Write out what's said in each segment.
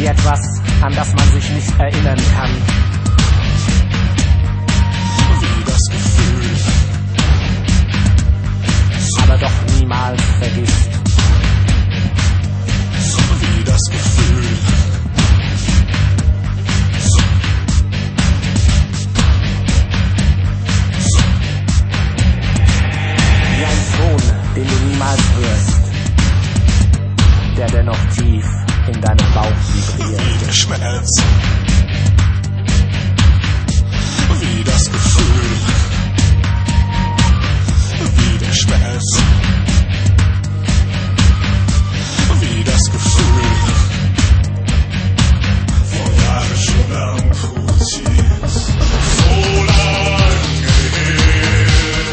wie etwas, an das man sich nicht erinnern kann. Wie das Gefühl, aber doch niemals vergisst. wie das Gefühl, Wie ein Ton, den du niemals hörst, der dennoch tief in deinem Bauch vibriert. wie der Schmerz, wie das Gefühl, wie der Schmerz, wie das Gefühl, vor Jahren schon amputiert, so lange her,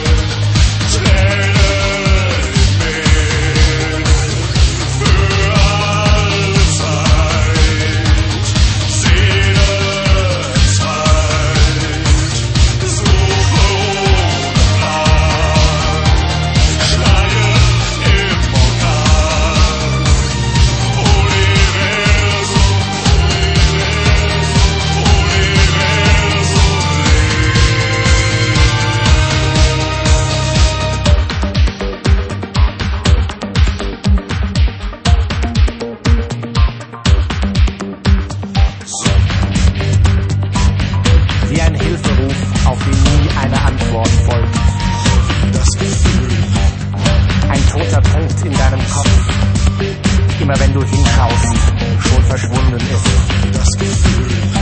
Tränen im Meer, für alle Zeit, Seele Zeit, so ohne Plan, Schreie im Orkan, Universum, Wie ein Hilferuf, auf den nie eine Antwort folgt. das Gefühl, Ein toter Punkt in deinem Kopf, immer wenn du hinschaust, schon verschwunden ist. das Gefühl,